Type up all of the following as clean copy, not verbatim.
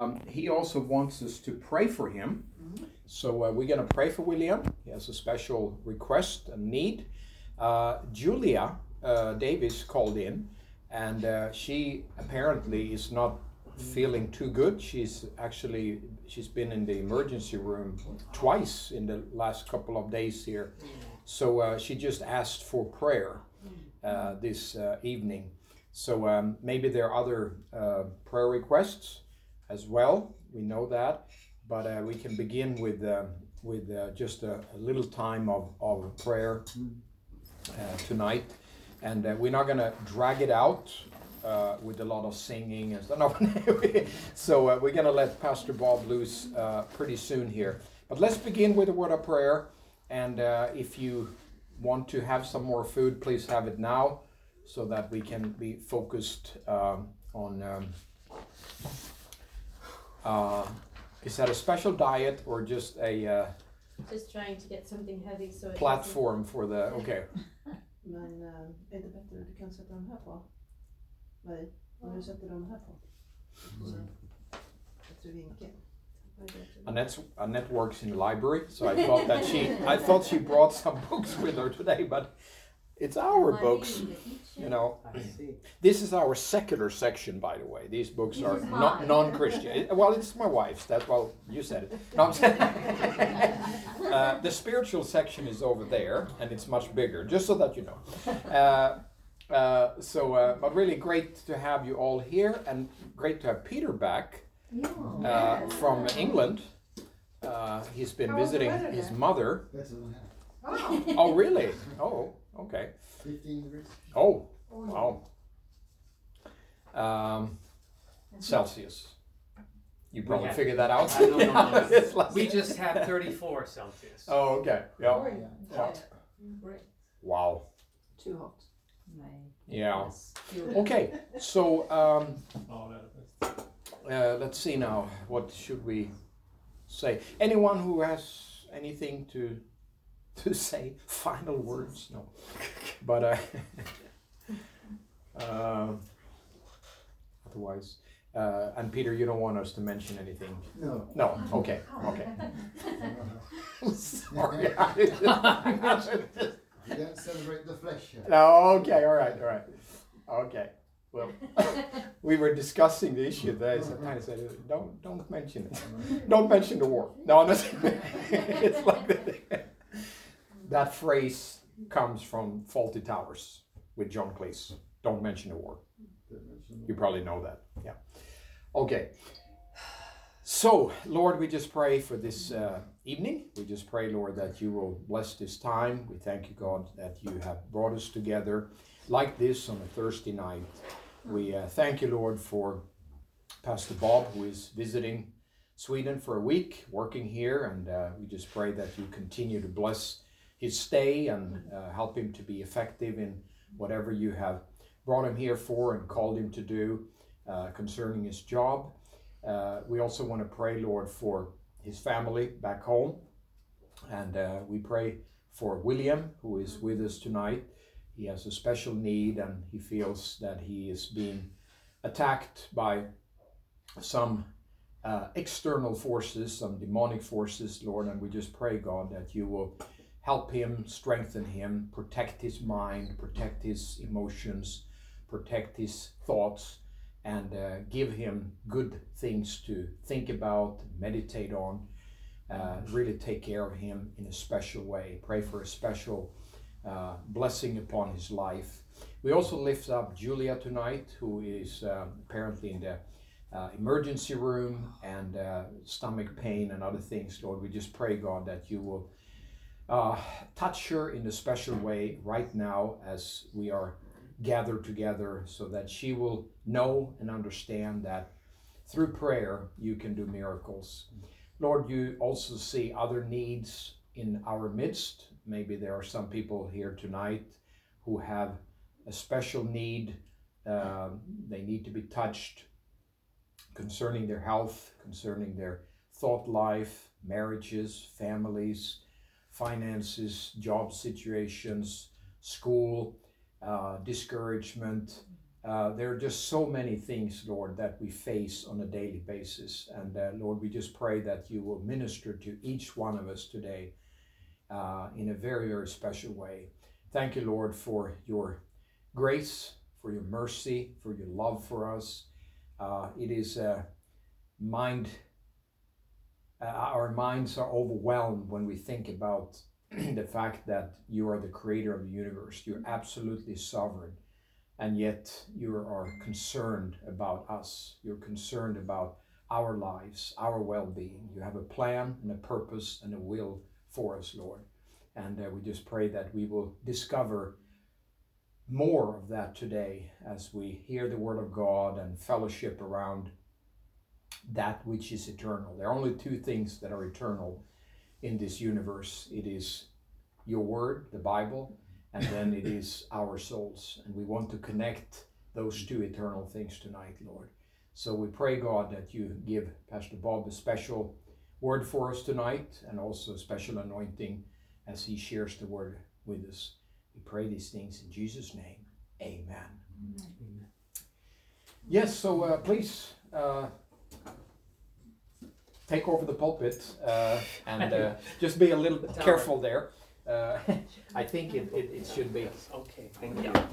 He also wants us to pray for him. So we're going to pray for William. He has a special request and need. Julia Davis called in, and she apparently is not feeling too good. She's been in the emergency room twice in the last couple of days here. So she just asked for prayer this evening. So maybe there are other prayer requests as well. We know that, but we can begin with just a little time of prayer tonight, and we're not going to drag it out with a lot of singing and stuff. No. So we're going to let Pastor Bob loose pretty soon here. But let's begin with a word of prayer, and if you want to have some more food, please have it now, so that we can be focused on. Is that a special diet or just a just trying to get something heavy so platform for the okay? Men är det bättre att du kan sätta dem här på? Nej, om du sätter dem här på. Bättre vinkel. Annette works in the library, so I thought she brought some books with her today, but it's our books, you know. This is our secular section, by the way. These books are non-Christian. Well, it's my wife's. Well, you said it. No, I'm saying the spiritual section is over there, and it's much bigger, just so that you know. But really great to have you all here, and great to have Peter back from England. He's been visiting his mother. Oh, really? Oh. Okay. 15 degrees. Oh, wow. Celsius. You probably figured that out. I don't know. Like We just have 34 Celsius. Oh, okay. Yeah. Hot. Wow. Too hot. Yeah. Okay. So let's see now. What should we say? Anyone who has anything to say, final words? No. But otherwise, and Peter, you don't want us to mention anything? No. No. Okay. Sorry. You don't celebrate the flesh yet. No. Okay. All right. Okay. Well, we were discussing the issue there. Sometimes I said, "Don't mention it. Don't mention the war." No, it's like that. That phrase comes from Fawlty Towers with John Cleese. Don't mention the war. You probably know that. Yeah. Okay. So, Lord, we just pray for this evening. We just pray, Lord, that you will bless this time. We thank you, God, that you have brought us together like this on a Thursday night. We thank you, Lord, for Pastor Bob, who is visiting Sweden for a week, working here. And we just pray that you continue to bless his stay and help him to be effective in whatever you have brought him here for and called him to do concerning his job. We also want to pray, Lord, for his family back home. And we pray for William, who is with us tonight. He has a special need, and he feels that he is being attacked by some external forces, some demonic forces, Lord. And we just pray, God, that you will help him, strengthen him, protect his mind, protect his emotions, protect his thoughts, and give him good things to think about, meditate on, really take care of him in a special way. Pray for a special blessing upon his life. We also lift up Julia tonight, who is apparently in the emergency room, and stomach pain and other things. Lord, we just pray, God, that you will touch her in a special way right now as we are gathered together, so that she will know and understand that through prayer you can do miracles. Lord, you also see other needs in our midst. Maybe there are some people here tonight who have a special need. They need to be touched concerning their health, concerning their thought life, marriages, families, finances, job situations, school, discouragement, There are just so many things, Lord, that we face on a daily basis. And Lord, we just pray that you will minister to each one of us today in a very, very special way. Thank you, Lord, for your grace, for your mercy, for your love for us. It is our minds are overwhelmed when we think about the fact that you are the creator of the universe. You're absolutely sovereign, and yet you are concerned about us. You're concerned about our lives, our well-being. You have a plan and a purpose and a will for us, Lord. And we just pray that we will discover more of that today as we hear the word of God and fellowship around that which is eternal. There are only two things that are eternal in this universe. It is your word, the Bible, and then it is our souls. And we want to connect those two eternal things tonight, Lord. So we pray, God, that you give Pastor Bob a special word for us tonight, and also a special anointing as he shares the word with us. We pray these things in Jesus' name. Amen. Amen. Yes, so please take over the pulpit and just be a little bit careful there. I think it should be. Okay, thank you.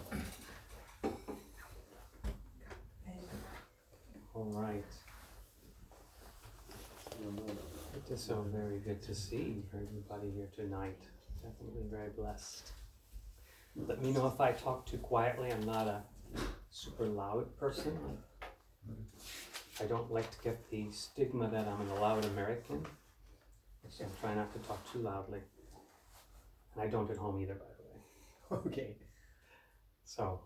All right. It is so very good to see everybody here tonight. Definitely very blessed. Let me know if I talk too quietly. I'm not a super loud person. I don't like to get the stigma that I'm a loud American. So I'm trying not to talk too loudly. And I don't at home either, by the way. Okay. So,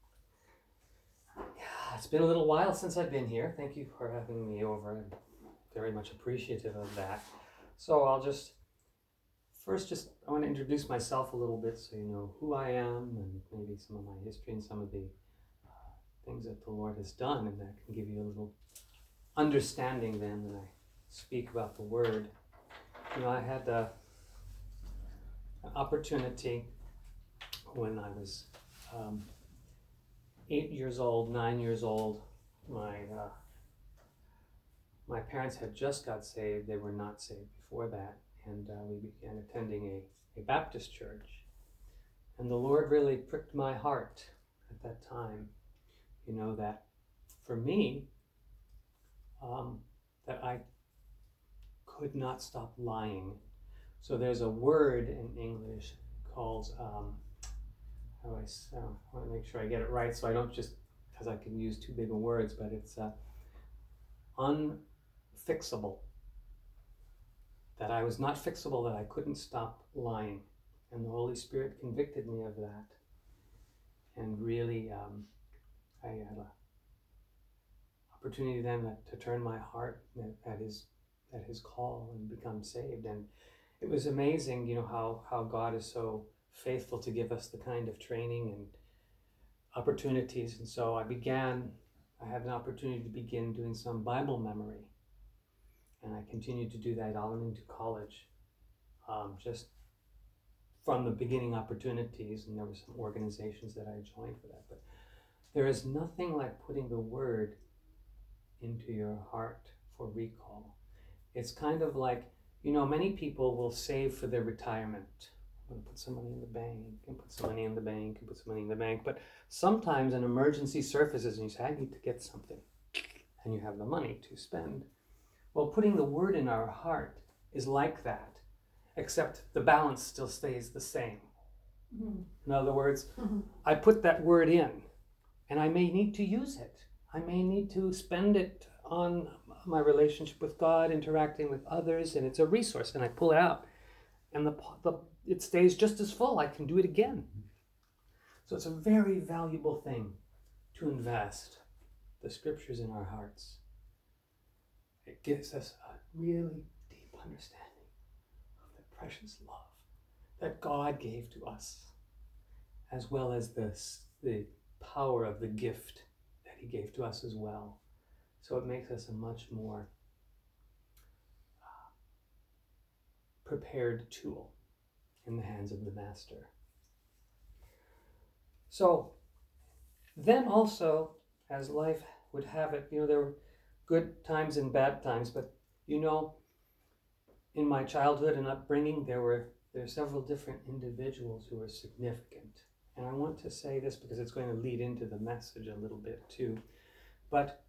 yeah, it's been a little while since I've been here. Thank you for having me over. I'm very much appreciative of that. So I'll just, I want to introduce myself a little bit so you know who I am and maybe some of my history and some of the things that the Lord has done, and that can give you a little understanding then when I speak about the Word. You know, I had an opportunity when I was 8 years old, 9 years old. My parents had just got saved. They were not saved before that. And we began attending a Baptist church. And the Lord really pricked my heart at that time. You know, that for me, that I could not stop lying. So there's a word in English called, I want to make sure I get it right so I don't just, because I can use too big of words, but it's unfixable. That I was not fixable, that I couldn't stop lying. And the Holy Spirit convicted me of that. And really, I had an opportunity then to turn my heart at his call and become saved. And it was amazing, you know, how God is so faithful to give us the kind of training and opportunities. And so I had an opportunity to begin doing some Bible memory. And I continued to do that all into college, just from the beginning opportunities, and there were some organizations that I joined for that. But there is nothing like putting the Word into your heart for recall. It's kind of like, you know, many people will save for their retirement. I'm going to put some money in the bank, and put some money in the bank, and put some money in the bank. But sometimes an emergency surfaces, and you say, I need to get something. And you have the money to spend. Well, putting the Word in our heart is like that, except the balance still stays the same. Mm-hmm. In other words, I put that Word in, and I may need to use it. I may need to spend it on my relationship with God, interacting with others, and it's a resource, and I pull it out, and it stays just as full. I can do it again. So it's a very valuable thing to invest the Scriptures in our hearts. It gives us a really deep understanding of the precious love that God gave to us, as well as the power of the gift that He gave to us as well. So it makes us a much more prepared tool in the hands of the Master. So then also, as life would have it, there were good times and bad times, but in my childhood and upbringing, there are several different individuals who are significant. And I want to say this because it's going to lead into the message a little bit too. But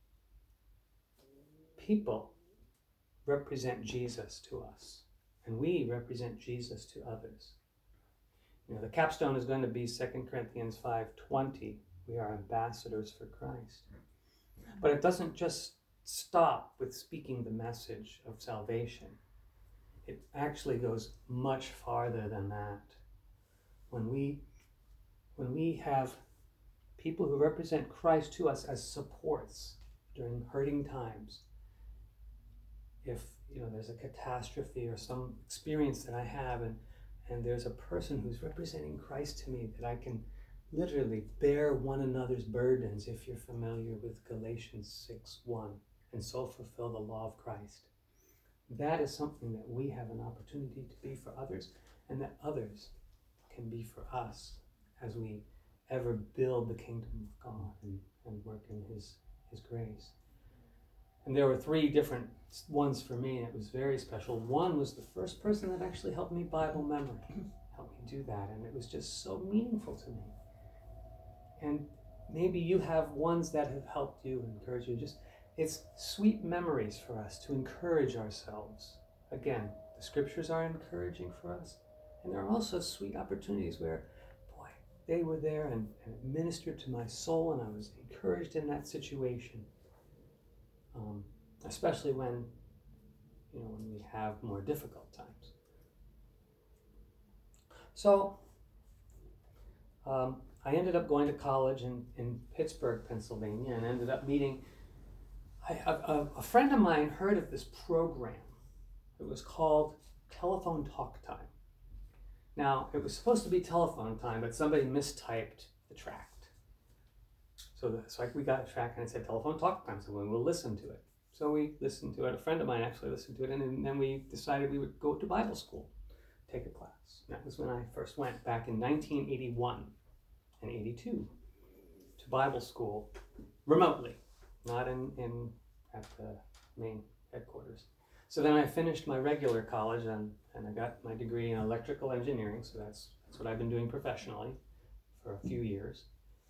people represent Jesus to us, and we represent Jesus to others. The capstone is going to be 2 Corinthians 5:20. We are ambassadors for Christ. But it doesn't just stop with speaking the message of salvation. It actually goes much farther than that. When we have people who represent Christ to us as supports during hurting times, if there's a catastrophe or some experience that I have and there's a person who's representing Christ to me, that I can literally bear one another's burdens, if you're familiar with Galatians 6:1, and so fulfill the law of Christ. That is something that we have an opportunity to be for others, and that others can be for us as we ever build the kingdom of God and work in His grace. And there were 3 different ones for me, and it was very special. One was the first person that actually helped me Bible memory, helped me do that, and it was just so meaningful to me. And maybe you have ones that have helped you and encouraged you. It's sweet memories for us to encourage ourselves. Again, the scriptures are encouraging for us, and there are also sweet opportunities where, boy, they were there and it ministered to my soul, and I was encouraged in that situation. Especially when we have more difficult times. So, I ended up going to college in Pittsburgh, Pennsylvania, and ended up meeting a friend of mine heard of this program. It was called Telephone Talk Time. Now, it was supposed to be telephone time, but somebody mistyped the tract. So we got a track and it said Telephone Talk Time, so we'll listen to it. So we listened to it. A friend of mine actually listened to it, and then we decided we would go to Bible school, take a class. And that was when I first went back in 1981 and 82 to Bible school remotely, not at the main headquarters. So then I finished my regular college and I got my degree in electrical engineering. So that's what I've been doing professionally for a few years.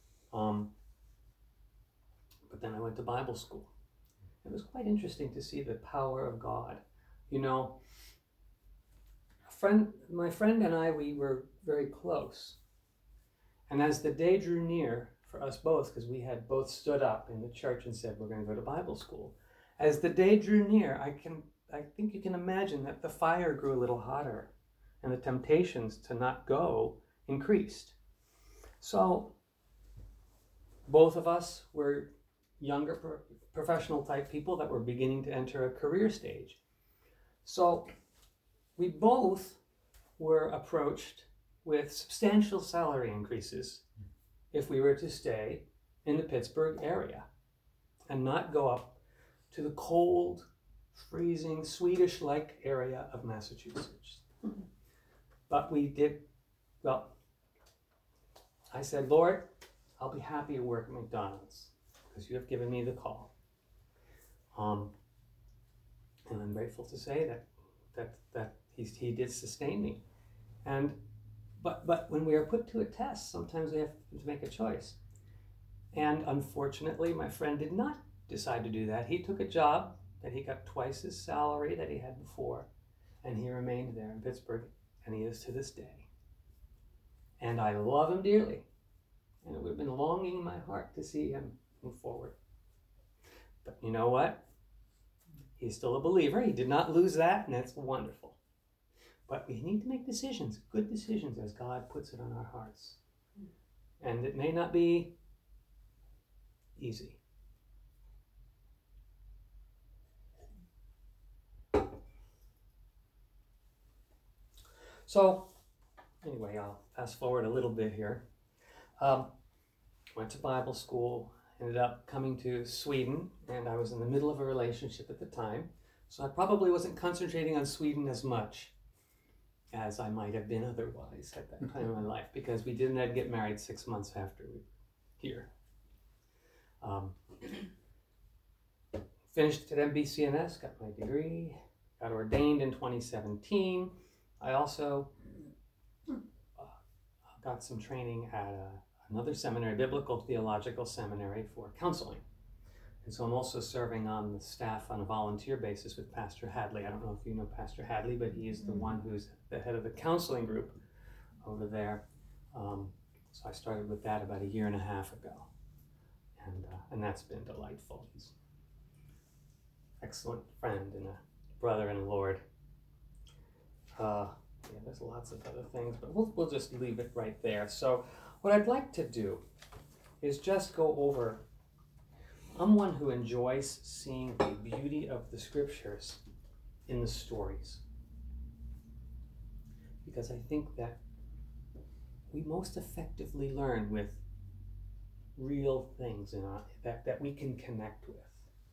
But then I went to Bible school. It was quite interesting to see the power of God. My friend and I, we were very close. And as the day drew near for us both, because we had both stood up in the church and said, we're going to go to Bible school. As the day drew near, I think you can imagine that the fire grew a little hotter and the temptations to not go increased. So both of us were younger professional type people that were beginning to enter a career stage. So we both were approached with substantial salary increases if we were to stay in the Pittsburgh area and not go up to the cold, freezing, Swedish-like area of Massachusetts. Mm-hmm. But we did, I said, Lord, I'll be happy to work at McDonald's because you have given me the call. And I'm grateful to say that he did sustain me. But when we are put to a test, sometimes we have to make a choice. And unfortunately, my friend did not decide to do that. He took a job that he got twice his salary that he had before, and he remained there in Pittsburgh, and he is to this day. And I love him dearly. And it would have been longing in my heart to see him move forward. But you know what? He's still a believer. He did not lose that, and that's wonderful. But we need to make decisions, good decisions, as God puts it on our hearts. And it may not be easy. So, anyway, I'll fast forward a little bit here. Went to Bible school, ended up coming to Sweden, and I was in the middle of a relationship at the time. So I probably wasn't concentrating on Sweden as much as I might have been otherwise at that time in my life, because we didn't get married 6 months after we here. Finished at MBCNS, got my degree, got ordained in 2017. I also got some training at another seminary, Biblical Theological Seminary for counseling. And so I'm also serving on the staff on a volunteer basis with Pastor Hadley. I don't know if you know Pastor Hadley, but he is the one who's the head of the counseling group over there. So I started with that about 1.5 years ago. And that's been delightful. He's an excellent friend and a brother in the Lord. Yeah, there's lots of other things, but we'll just leave it right there. So what I'd like to do is just go over. I'm one who enjoys seeing the beauty of the scriptures in the stories, because I think that we most effectively learn with real things in that we can connect with.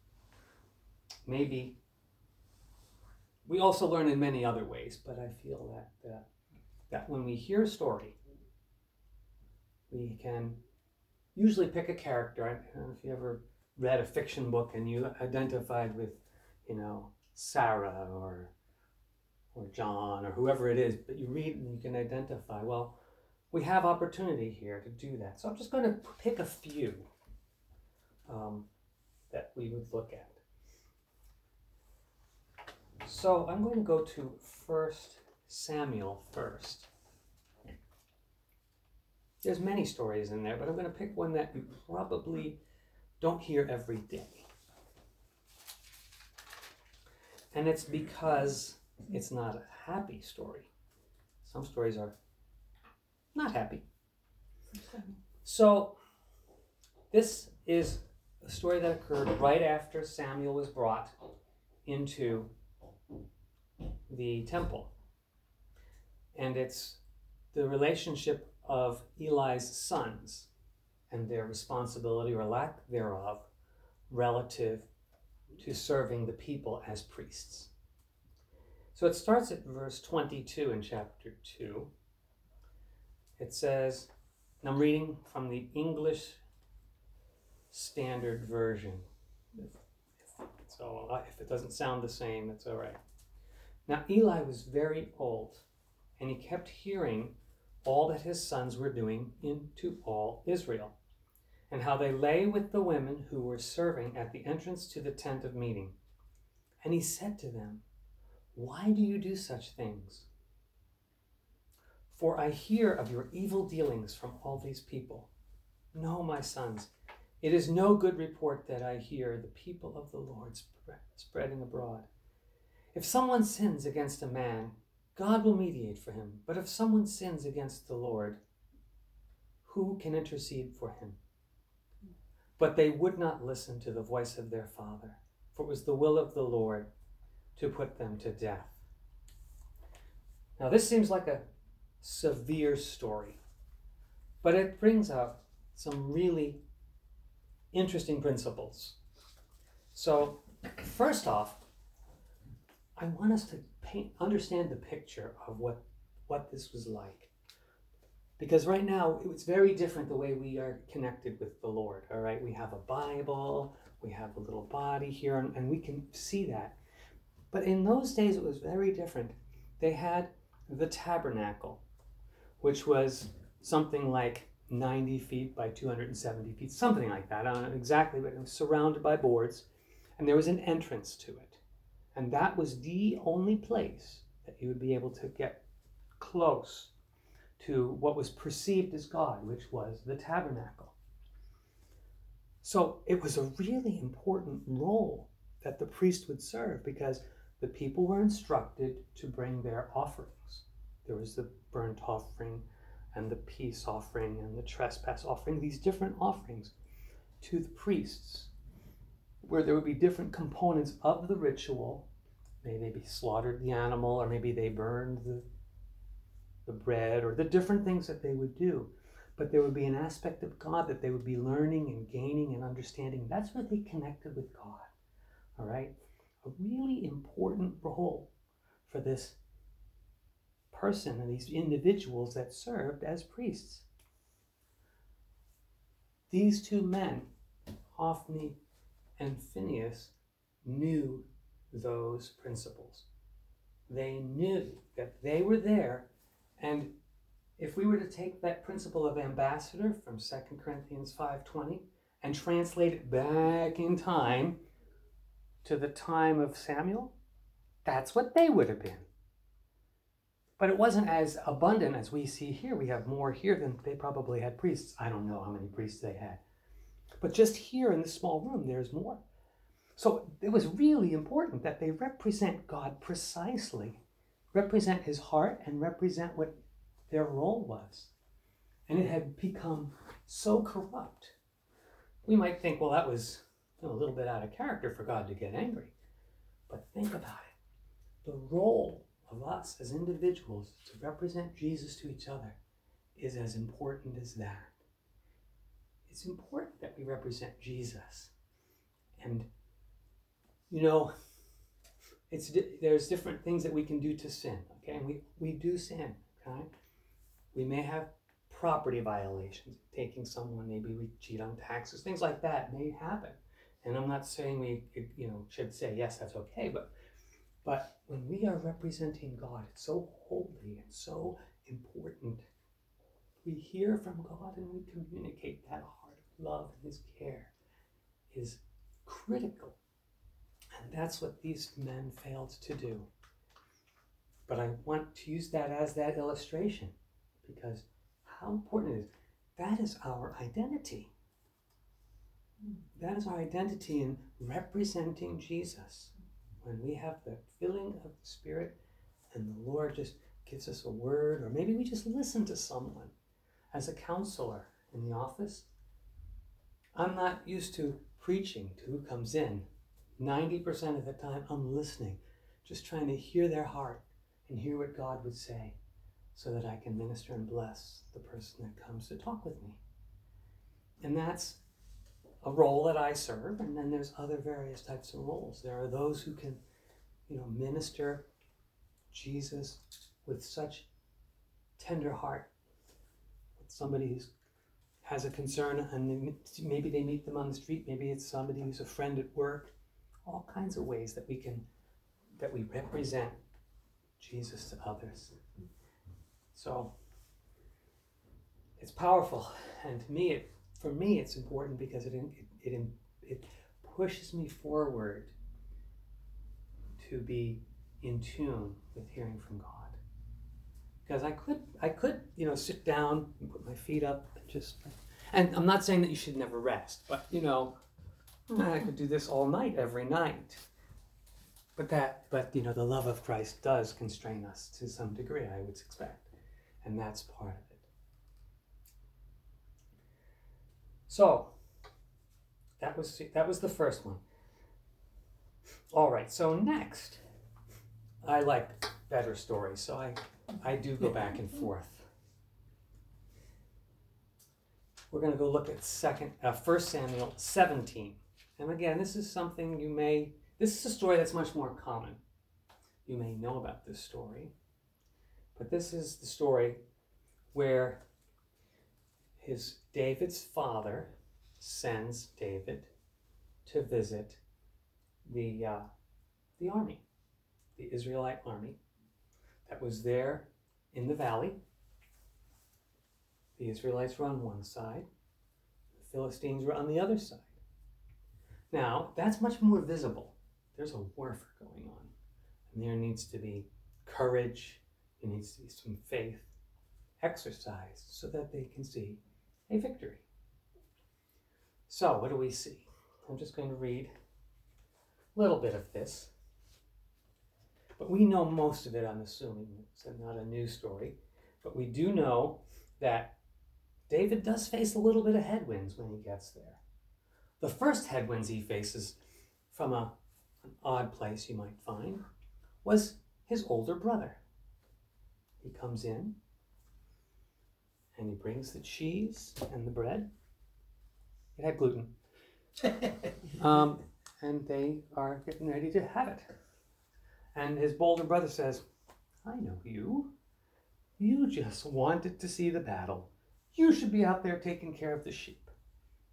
Maybe we also learn in many other ways, but I feel that when we hear a story, we can usually pick a character. I don't know if you ever read a fiction book and you identified with, Sarah or John or whoever it is, but you read and you can identify. Well, we have opportunity here to do that. So I'm just going to pick a few that we would look at. So I'm going to go to 1 Samuel first. There's many stories in there, but I'm going to pick one that you probably don't hear every day. And it's because it's not a happy story. Some stories are not happy. So this is a story that occurred right after Samuel was brought into the temple. And it's the relationship of Eli's sons and their responsibility or lack thereof relative to serving the people as priests. So it starts at verse 22 in chapter 2. It says, and I'm reading from the English Standard Version. So if it doesn't sound the same, it's all right. Now Eli was very old, and he kept hearing all that his sons were doing into all Israel, and how they lay with the women who were serving at the entrance to the tent of meeting. And he said to them, "Why do you do such things? For I hear of your evil dealings from all these people. No, my sons, it is no good report that I hear the people of the Lord spreading abroad. If someone sins against a man, God will mediate for him. But if someone sins against the Lord, who can intercede for him?" But they would not listen to the voice of their father, for it was the will of the Lord to put them to death. Now this seems like a severe story, but it brings out some really interesting principles. So first off, I want us to understand the picture of what this was like. Because right now, it's very different the way we are connected with the Lord, all right? We have a Bible, we have a little body here, and we can see that. But in those days, it was very different. They had the tabernacle, which was something like 90 feet by 270 feet, something like that. I don't know exactly, but it was surrounded by boards, and there was an entrance to it. And that was the only place that you would be able to get close to what was perceived as God, which was the tabernacle. So it was a really important role that the priest would serve, because the people were instructed to bring their offerings. There was the burnt offering and the peace offering and the trespass offering, these different offerings to the priests, where there would be different components of the ritual. Maybe they slaughtered the animal, or maybe they burned the bread, or the different things that they would do. But there would be an aspect of God that they would be learning and gaining and understanding. That's where they connected with God. All right? A really important role for this person and these individuals that served as priests. these two men, Hophni and Phinehas, knew those principles. They knew that they were there, and if we were to take that principle of ambassador from 2 Corinthians 5:20 and translate it back in time to the time of Samuel, that's what they would have been. But it wasn't as abundant as we see here. We have more here than they probably had priests. I don't know how many priests they had. But just here in this small room, there's more. So it was really important that they represent God precisely, represent his heart, and represent what their role was. And it had become so corrupt. We might think, well, that was a little bit out of character for God to get angry. But think about it. The role of us as individuals to represent Jesus to each other is as important as that. It's important that we represent Jesus. And, there's different things that we can do to sin, okay? And we do sin, okay? We may have property violations, taking someone, maybe we cheat on taxes, things like that may happen. And I'm not saying we, should say, yes, that's okay, but when we are representing God, it's so holy and so important. We hear from God and we communicate that heart of love and his care is critical. And that's what these men failed to do. But I want to use that as that illustration because how important it is. That is our identity. That is our identity in representing Jesus. When we have the filling of the Spirit and the Lord just gives us a word, or maybe we just listen to someone. As a counselor in the office, I'm not used to preaching to who comes in. 90% of the time I'm listening, just trying to hear their heart and hear what God would say so that I can minister and bless the person that comes to talk with me. And that's a role that I serve, and then there's other various types of roles. There are those who can, minister Jesus with such tender heart. With somebody who has a concern, and maybe they meet them on the street. Maybe it's somebody who's a friend at work. All kinds of ways that we represent Jesus to others. So it's powerful, and for me, it's important because it pushes me forward to be in tune with hearing from God. Because I could, sit down and put my feet up and I'm not saying that you should never rest, but I could do this all night, every night. But the love of Christ does constrain us to some degree, I would expect, and that's part of it. So, that was the first one. All right, so next, I like better stories, so I do go back and forth. We're going to go look at 1 Samuel 17. And again, this is something this is a story that's much more common. You may know about this story, but this is the story where David's father sends David to visit the army, the Israelite army that was there in the valley. The Israelites were on one side, the Philistines were on the other side. Now, that's much more visible. There's a warfare going on, and there needs to be courage, there needs to be some faith exercised so that they can see a victory. So, what do we see? I'm just going to read a little bit of this. But we know most of it, I'm assuming. It's not a new story. But we do know that David does face a little bit of headwinds when he gets there. The first headwinds he faces from an odd place you might find was his older brother. He comes in and he brings the cheese and the bread. It had gluten. And they are getting ready to have it. And his older brother says, I know you. You just wanted to see the battle. You should be out there taking care of the sheep.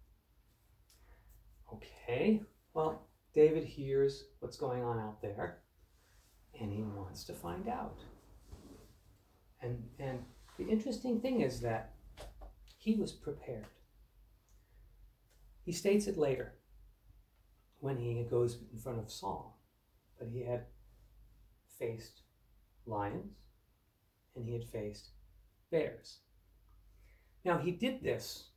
Okay, well, David hears what's going on out there, and he wants to find out. And the interesting thing is that he was prepared. He states it later when he goes in front of Saul, but he had faced lions and he had faced bears. Now, he did this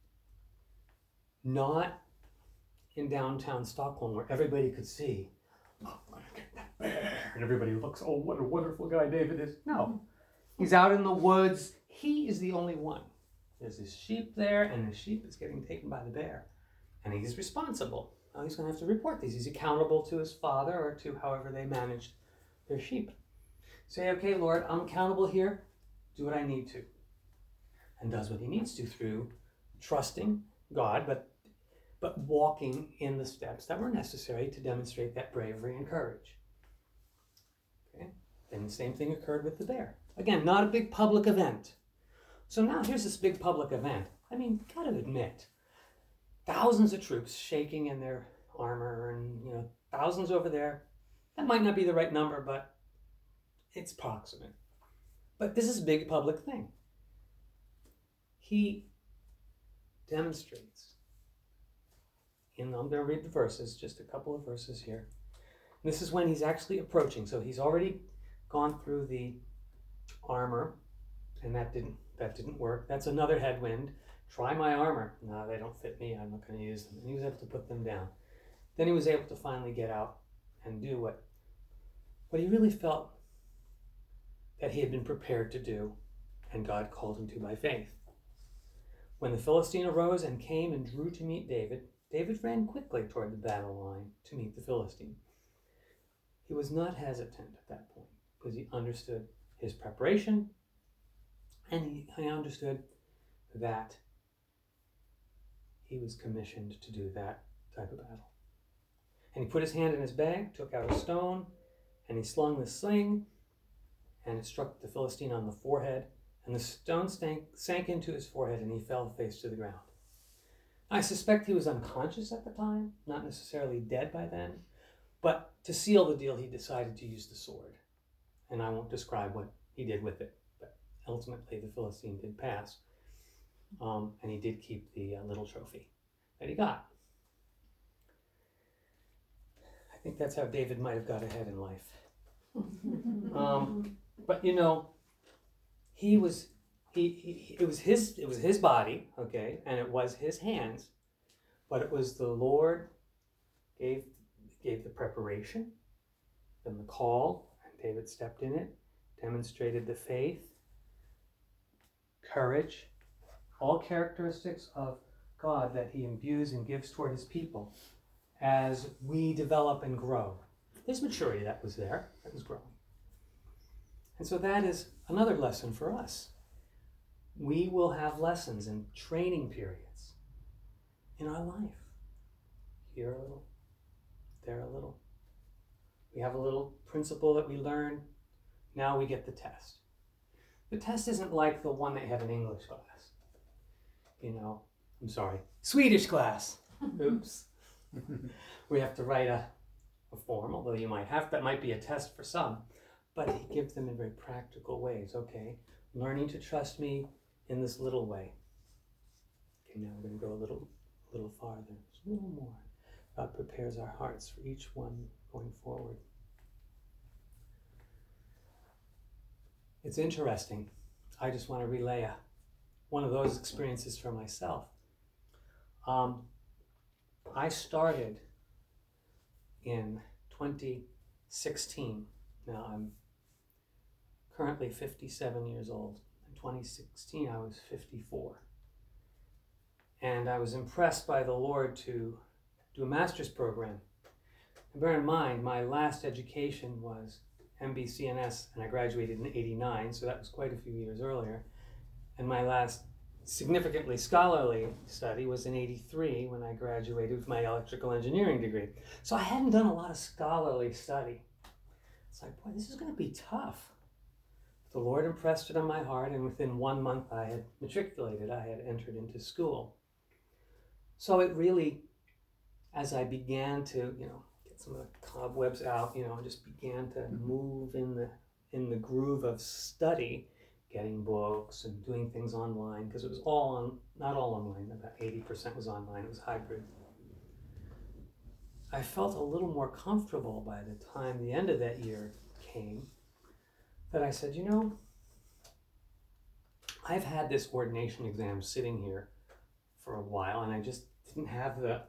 not in downtown Stockholm where everybody could see, oh, I'm going to get that bear, and everybody looks, oh, what a wonderful guy David is. No, he's out in the woods. He is the only one. There's his sheep there, and his sheep is getting taken by the bear, and he's responsible. Now he's going to have to report these. He's accountable to his father or to however they managed their sheep. Say, okay, Lord, I'm accountable here. Do what I need to. And does what he needs to through trusting God, but walking in the steps that were necessary to demonstrate that bravery and courage. Okay? Then the same thing occurred with the bear. Again, not a big public event. So now here's this big public event. I mean, gotta admit, thousands of troops shaking in their armor and, thousands over there. That might not be the right number, but it's proximate. But this is a big public thing. He demonstrates. I'm going to read the verses, just a couple of verses here. This is when he's actually approaching. So he's already gone through the armor, and that didn't work. That's another headwind. Try my armor. No, they don't fit me. I'm not going to use them. And he was able to put them down. Then he was able to finally get out and do what he really felt that he had been prepared to do, and God called him to by faith. When the Philistine arose and came and drew to meet David, David ran quickly toward the battle line to meet the Philistine. He was not hesitant at that point because he understood his preparation, and he understood that he was commissioned to do that type of battle. And he put his hand in his bag, took out a stone, and he slung the sling, and it struck the Philistine on the forehead, and the stone sank into his forehead, and he fell face to the ground. I suspect he was unconscious at the time, not necessarily dead by then, but to seal the deal, he decided to use the sword. And I won't describe what he did with it, but ultimately the Philistine did pass, and he did keep the little trophy that he got. I think that's how David might have got ahead in life. But it was his body, okay, and it was his hands, but it was the Lord gave the preparation, then the call, and David stepped in it, demonstrated the faith, courage, all characteristics of God that he imbues and gives toward his people as we develop and grow. There's maturity that was there, that was growing. And so that is another lesson for us. We will have lessons and training periods in our life. Here a little, there a little. We have a little principle that we learn. Now we get the test. The test isn't like the one they have in English class. Swedish class. Oops. We have to write a form, although that might be a test for some. But he gives them in very practical ways. Okay, learning to trust me in this little way. Okay, now we're going to go a little farther, just a little more. God prepares our hearts for each one going forward. It's interesting. I just want to relay one of those experiences for myself. I started in 2016. Now I'm currently 57 years old. In 2016, I was 54. And I was impressed by the Lord to do a master's program. And bear in mind, my last education was MBCNS, and I graduated in 89, so that was quite a few years earlier. And my last significantly scholarly study was in 83 when I graduated with my electrical engineering degree. So I hadn't done a lot of scholarly study. It's like, boy, this is going to be tough. The Lord impressed it on my heart, and within 1 month I had matriculated. I had entered into school. So it really as I began to, get some of the cobwebs out, and just began to move in the groove of study, getting books and doing things online, because it was not all online, about 80% was online, it was hybrid. I felt a little more comfortable by the time the end of that year came, that I said, I've had this ordination exam sitting here for a while, and I just didn't have the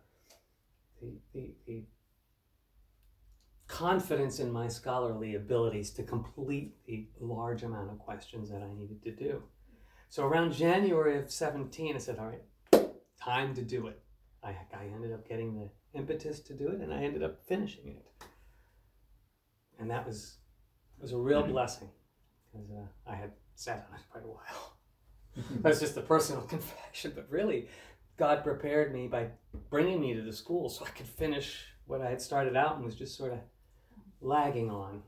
confidence in my scholarly abilities to complete the large amount of questions that I needed to do. So around January of 17, I said, all right, time to do it. I ended up getting the impetus to do it, and I ended up finishing it. And it was a real blessing, because I had sat on it quite a while. That's just a personal confession, but really, God prepared me by bringing me to the school so I could finish what I had started out and was just sort of lagging on.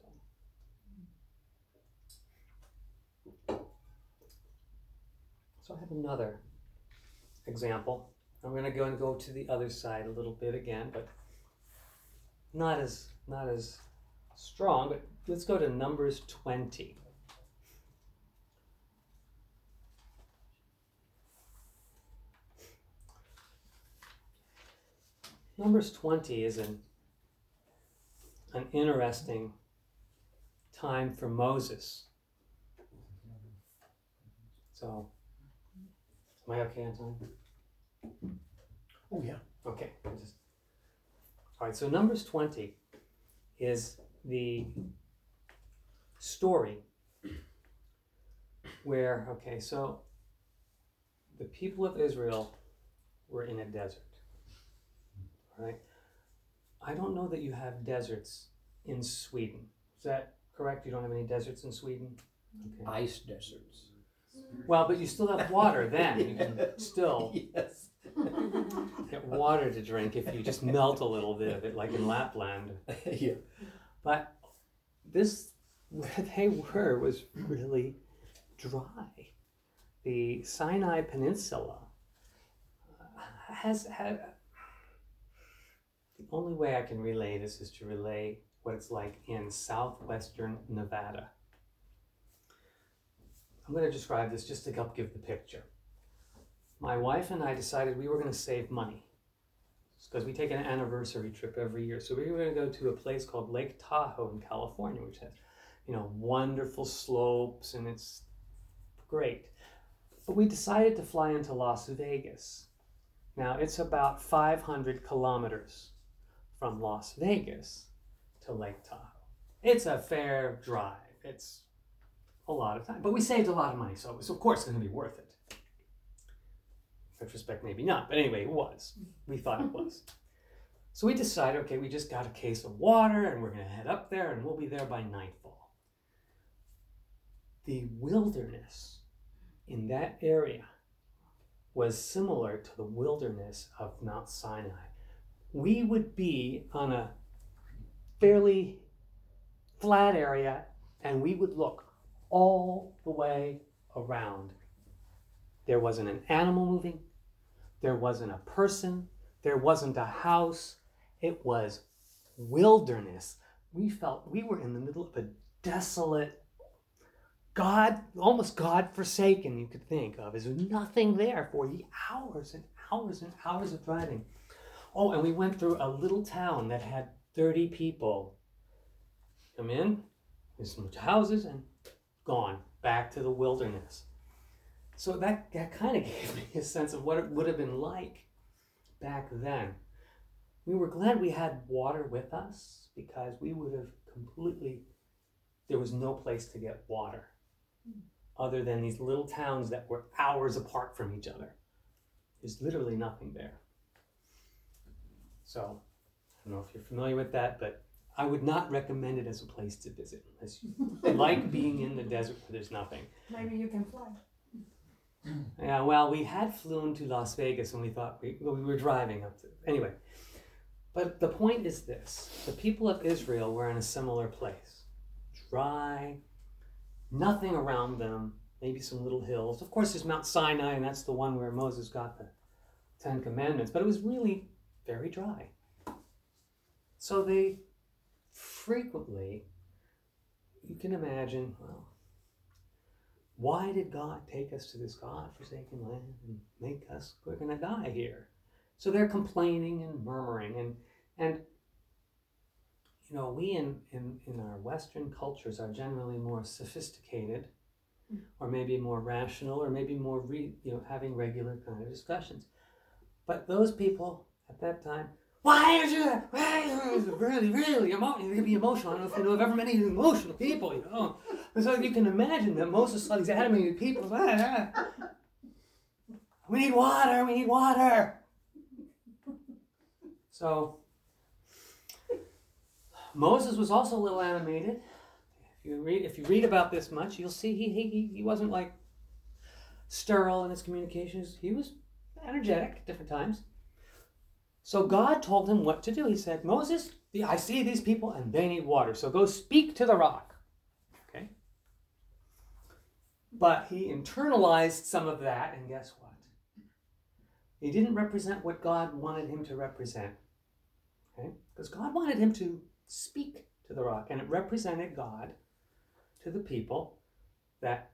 So I have another example. I'm going to go to the other side a little bit again, but not as strong. But let's go to Numbers 20. Numbers 20 is an interesting time for Moses. So, am I okay on time? Oh, yeah. Okay. All right, so Numbers 20 is the story where, so the people of Israel were in a desert. All right. I don't know that you have deserts in Sweden. Is that correct? You don't have any deserts in Sweden? Okay. Ice deserts. Well, but you still have water then. You can still Yes. get water to drink if you just melt a little bit of it, like in Lapland. Yeah. But where they were was really dry. The Sinai Peninsula has had... The only way I can relay this is to relay what it's like in southwestern Nevada. I'm going to describe this just to help give the picture. My wife and I decided we were going to save money because we take an anniversary trip every year. So we were going to go to a place called Lake Tahoe in California, which has, wonderful slopes, and it's great. But we decided to fly into Las Vegas. Now, it's about 500 kilometers from Las Vegas to Lake Tahoe. It's a fair drive. It's a lot of time, but we saved a lot of money, so it was, of course, going to be worth it. In retrospect, maybe not, but anyway, it was. We thought it was. So we decided, okay, we just got a case of water, and we're going to head up there, and we'll be there by nightfall. The wilderness in that area was similar to the wilderness of Mount Sinai. We would be on a fairly flat area, and we would look all the way around. There wasn't an animal moving. There wasn't a person. There wasn't a house. It was wilderness. We felt we were in the middle of a desolate, almost God-forsaken, you could think of. There's nothing there for hours and hours and hours of driving. Oh, and we went through a little town that had 30 people. Come in, there's some houses, and gone back to the wilderness. So that kind of gave me a sense of what it would have been like back then. We were glad we had water with us, because we would have there was no place to get water other than these little towns that were hours apart from each other. There's literally nothing there. So, I don't know if you're familiar with that, but I would not recommend it as a place to visit unless you like being in the desert where there's nothing. Maybe you can fly. Yeah, well, we had flown to Las Vegas and we thought we were driving up to... Anyway, but the point is this. The people of Israel were in a similar place. Dry, nothing around them, maybe some little hills. Of course, there's Mount Sinai, and that's the one where Moses got the 10 Commandments. But it was really very dry. So they frequently, you can imagine, well, why did God take us to this God-forsaken land and make us, we're going to die here? So they're complaining and murmuring. And you know, we in our Western cultures are generally more sophisticated, or maybe more rational, or maybe more, having regular kind of discussions. But those people at that time, why is it really emotional? You can be emotional. I don't know if you know of ever many emotional people, you know. So you can imagine that Moses saw these animated people. We need water. So Moses was also a little animated. If you read about this much, you'll see he wasn't like sterile in his communications. He was energetic at different times. So God told him what to do. He said, Moses, I see these people and they need water. So go speak to the rock. Okay? But he internalized some of that, and guess what? He didn't represent what God wanted him to represent. Okay? Because God wanted him to speak to the rock, and it represented God to the people that.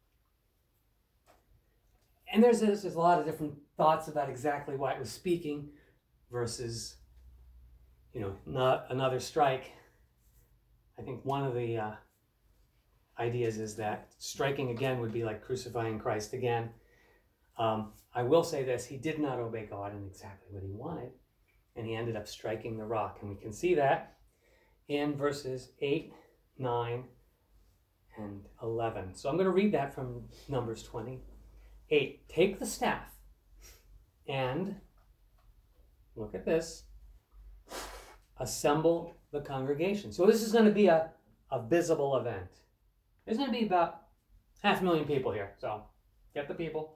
And there's a lot of different thoughts about exactly why it was speaking versus, not another strike. I think one of the ideas is that striking again would be like crucifying Christ again. I will say this, he did not obey God in exactly what he wanted, and he ended up striking the rock. And we can see that in verses 8, 9, and 11. So I'm going to read that from Numbers 28. Take the staff and, look at this, assemble the congregation. So this is going to be a visible event. There's going to be about 500,000 people here. So get the people.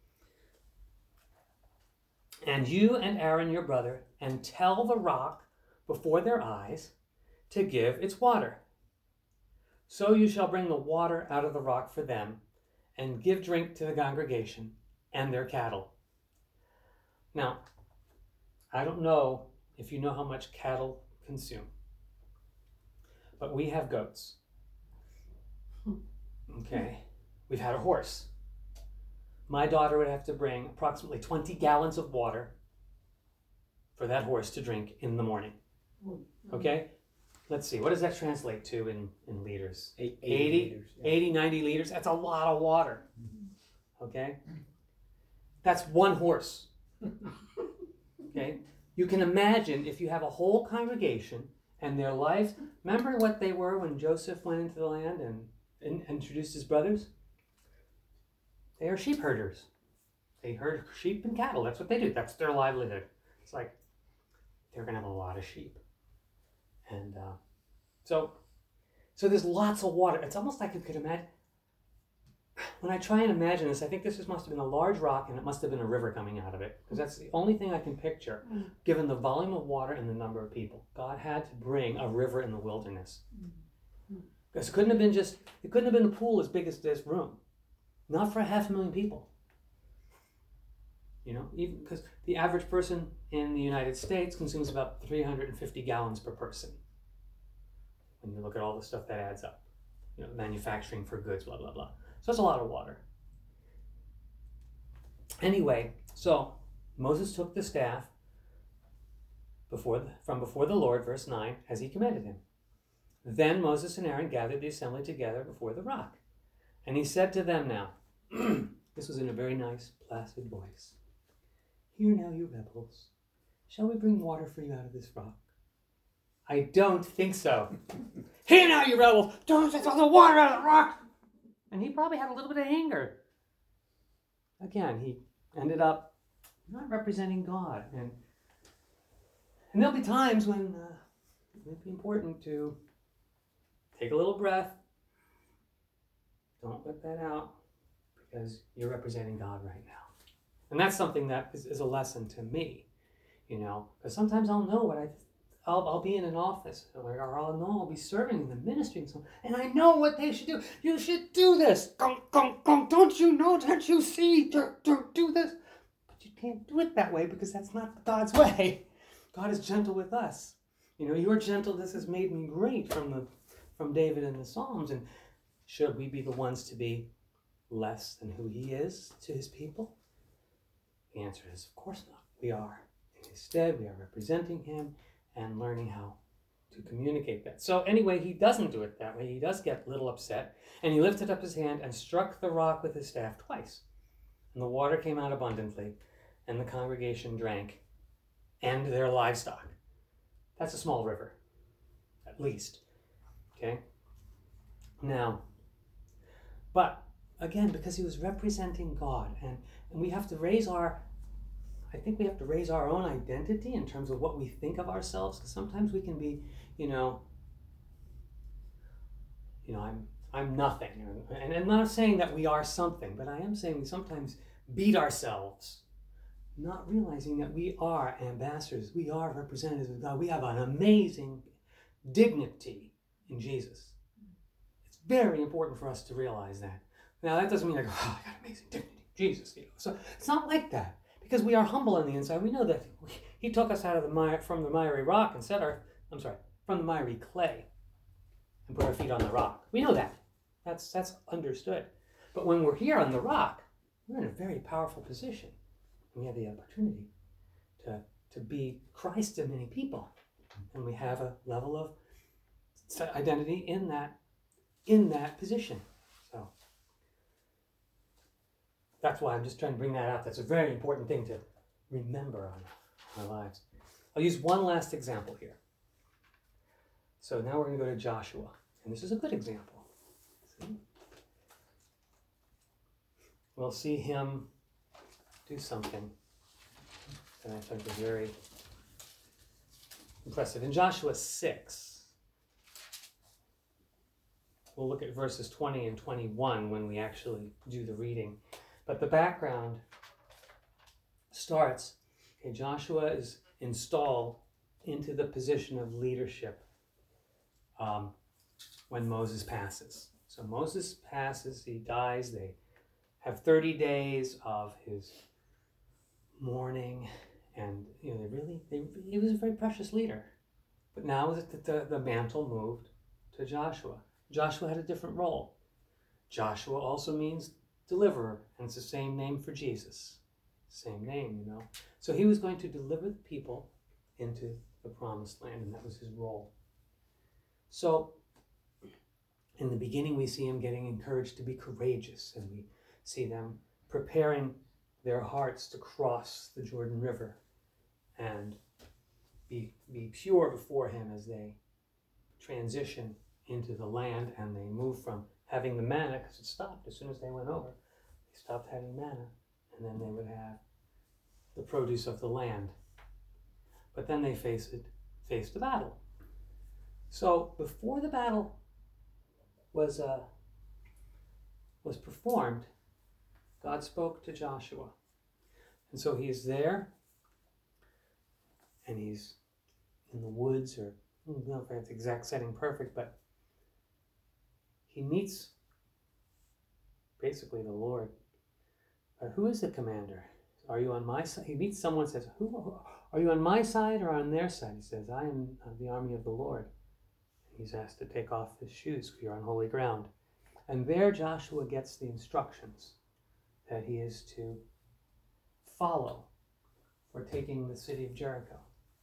And you and Aaron, your brother, and tell the rock before their eyes to give its water. So you shall bring the water out of the rock for them and give drink to the congregation and their cattle. Now, I don't know if you know how much cattle consume, but we have goats. Okay, we've had a horse. My daughter would have to bring approximately 20 gallons of water for that horse to drink in the morning. Okay? Let's see, what does that translate to in liters? 80 liters. 80, 90 liters. That's a lot of water. Okay? That's one horse. Okay? You can imagine if you have a whole congregation and their lives. Remember what they were when Joseph went into the land and introduced his brothers? They are sheep herders. They herd sheep and cattle. That's what they do. That's their livelihood. It's like they're going to have a lot of sheep. And so there's lots of water. It's almost like you could imagine. When I try and imagine this, I think this must have been a large rock and it must have been a river coming out of it. Because that's the only thing I can picture, given the volume of water and the number of people. God had to bring a river in the wilderness. Because it couldn't have been a pool as big as this room. Not for 500,000 people. Even because the average person in the United States consumes about 350 gallons per person. When you look at all the stuff that adds up. Manufacturing for goods, blah, blah, blah. So that's a lot of water. Anyway, so Moses took the staff from before the Lord, verse 9, as he commanded him. Then Moses and Aaron gathered the assembly together before the rock. And he said to them now, this was in a very nice, placid voice. Hear now, you rebels. Shall we bring water for you out of this rock? I don't think so. Hear now, you rebels. Don't take all the water out of the rock. And he probably had a little bit of anger. Again, he ended up not representing God. And there'll be times when it might be important to take a little breath. Don't let that out, because you're representing God right now. And that's something that is a lesson to me, because sometimes I'll know I'll be in an office, or I'll be serving in the ministry, and I know what they should do. You should do this. Don't you know? Don't you see? Do this. But you can't do it that way because that's not God's way. God is gentle with us. Your gentleness has made me great from David in the Psalms. And should we be the ones to be less than who he is to his people? The answer is, of course not. We are. Instead, we are representing him and learning how to communicate that. So anyway, he doesn't do it that way. He does get a little upset. And he lifted up his hand and struck the rock with his staff twice. And the water came out abundantly, and the congregation drank, and their livestock. That's a small river, at least. Okay? Now, but again, because he was representing God, and we have to raise our own identity in terms of what we think of ourselves, because sometimes we can be, I'm nothing. And I'm not saying that we are something, but I am saying we sometimes beat ourselves, not realizing that we are ambassadors, we are representatives of God. We have an amazing dignity in Jesus. It's very important for us to realize that. Now, that doesn't mean I got amazing dignity in Jesus. So it's not like that, because we are humble on the inside. We know that he took us out of from the miry rock and from the miry clay and put our feet on the rock. We know that. That's understood. But when we're here on the rock, we're in a very powerful position. We have the opportunity to be Christ to many people. And we have a level of identity in that position. So that's why I'm just trying to bring that out. That's a very important thing to remember on our lives. I'll use one last example here. So now we're going to go to Joshua. And this is a good example. See? We'll see him do something that I think is very impressive. In Joshua 6, we'll look at verses 20 and 21 when we actually do the reading. But the background starts, Joshua is installed into the position of leadership when Moses passes. So Moses passes, he dies, they have 30 days of his mourning, and he was a very precious leader. But now the mantle moved to Joshua. Joshua had a different role. Joshua also means deliverer, and it's the same name for Jesus. Same name, So he was going to deliver the people into the promised land, and that was his role. So in the beginning, we see him getting encouraged to be courageous, and we see them preparing their hearts to cross the Jordan River and be pure before him as they transition into the land, and they move from having the manna, because it stopped as soon as they went over. They stopped having manna, and then they would have the produce of the land. But then they faced the battle. So before the battle was performed, God spoke to Joshua. And so he's there, and he's in the woods, or I don't know if that's the exact setting perfect, but he meets basically the Lord. Who is the commander? Are you on my side? He meets someone and says, "Who are you, on my side or on their side?" He says, "I am of the army of the Lord." He's asked to take off his shoes because you're on holy ground. And there Joshua gets the instructions that he is to follow for taking the city of Jericho.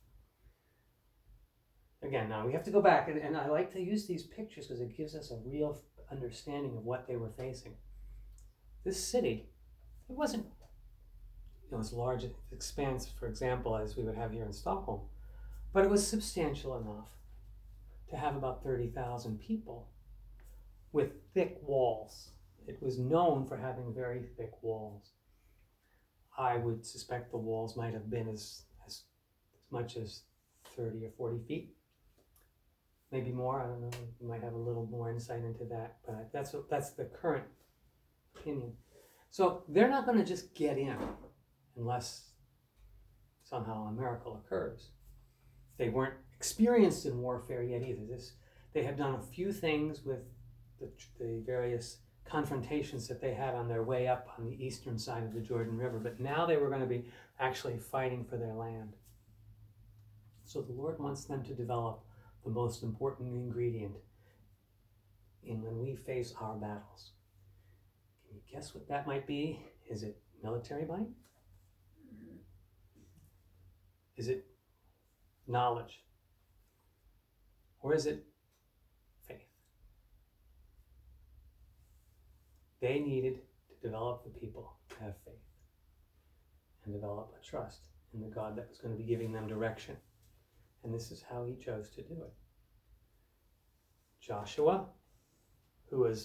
Again, now we have to go back, and I like to use these pictures because it gives us a real understanding of what they were facing. This city, it wasn't as large expanse, for example, as we would have here in Stockholm, but it was substantial enough to have about 30,000 people with thick walls. It was known for having very thick walls. I would suspect the walls might have been as much as 30 or 40 feet. Maybe more, I don't know. You might have a little more insight into that, but that's the current opinion. So they're not going to just get in unless somehow a miracle occurs. They weren't experienced in warfare yet either. They had done a few things with the various confrontations that they had on their way up on the eastern side of the Jordan River, but now they were going to be actually fighting for their land. So the Lord wants them to develop the most important ingredient in when we face our battles. Can you guess what that might be? Is it military might? Is it knowledge? Or is it faith? They needed to develop the people to have faith and develop a trust in the God that was going to be giving them direction. And this is how he chose to do it. Joshua, who was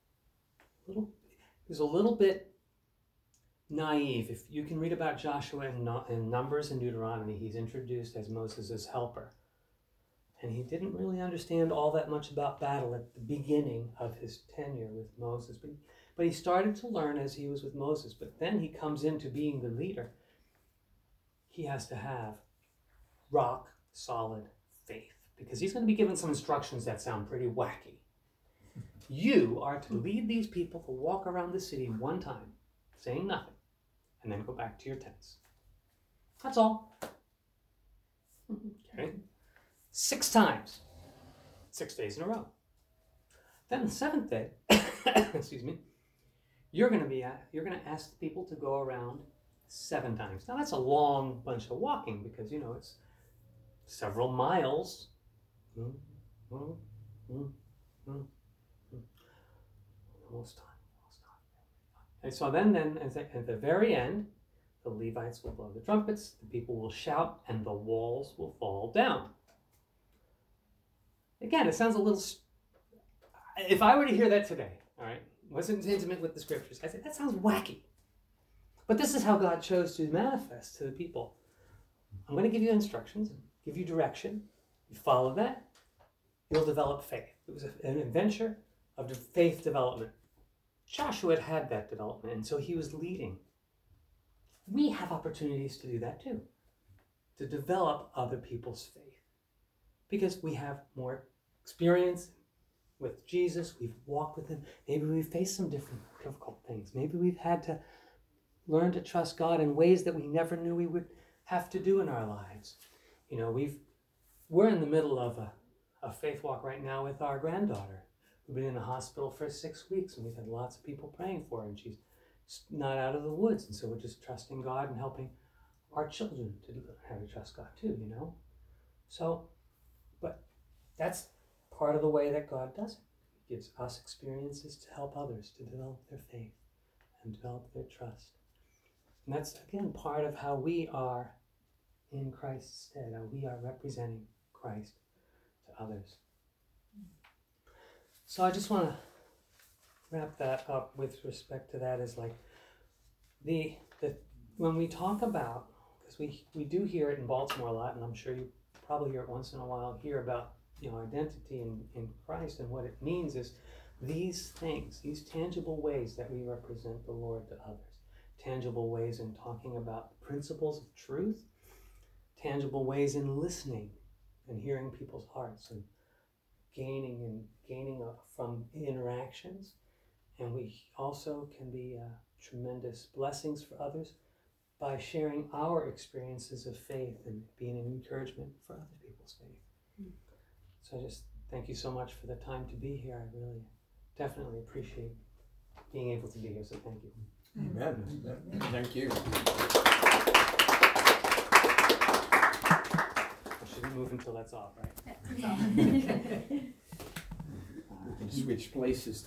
a little bit naive. If you can read about Joshua in Numbers and Deuteronomy, he's introduced as Moses' helper. And he didn't really understand all that much about battle at the beginning of his tenure with Moses. But he started to learn as he was with Moses. But then he comes into being the leader. He has to have rock solid faith, because he's going to be given some instructions that sound pretty wacky. You are to lead these people to walk around the city one time, saying nothing, and then go back to your tents. That's all. Okay. 6 times, 6 days in a row. Then the 7th day, excuse me, you're going to ask the people to go around 7 times. Now that's a long bunch of walking, because it's several miles. Almost time. And so then at the very end, the Levites will blow the trumpets, the people will shout, and the walls will fall down. Again, it sounds a little... If I were to hear that today, all right, wasn't intimate with the scriptures, I'd say, that sounds wacky. But this is how God chose to manifest to the people. I'm going to give you instructions, give you direction. You follow that, you'll develop faith. It was an adventure of faith development. Joshua had that development, and so he was leading. We have opportunities to do that too, to develop other people's faith. Because we have more experience with Jesus, we've walked with him, maybe we've faced some difficult things. Maybe we've had to learn to trust God in ways that we never knew we would have to do in our lives. We're in the middle of a faith walk right now with our granddaughter, who's been in the hospital for 6 weeks, and we've had lots of people praying for her, and she's not out of the woods, and so we're just trusting God and helping our children to learn how to trust God too, So, but that's part of the way that God does it. He gives us experiences to help others to develop their faith and develop their trust. And that's, again, part of how we are in Christ's stead, how we are representing Christ to others. So I just want to wrap that up with respect to that, is like the when we talk about, because we do hear it in Baltimore a lot, and I'm sure you probably hear it once in a while, hear about identity in Christ, and what it means is these things, these tangible ways that we represent the Lord to others, tangible ways in talking about principles of truth, tangible ways in listening and hearing people's hearts and gaining from interactions. And we also can be tremendous blessings for others by sharing our experiences of faith and being an encouragement for other people's faith. So I just thank you so much for the time to be here. I really definitely appreciate being able to be here, so thank you. Amen. Thank you. I shouldn't move until that's off, right? We can switch places.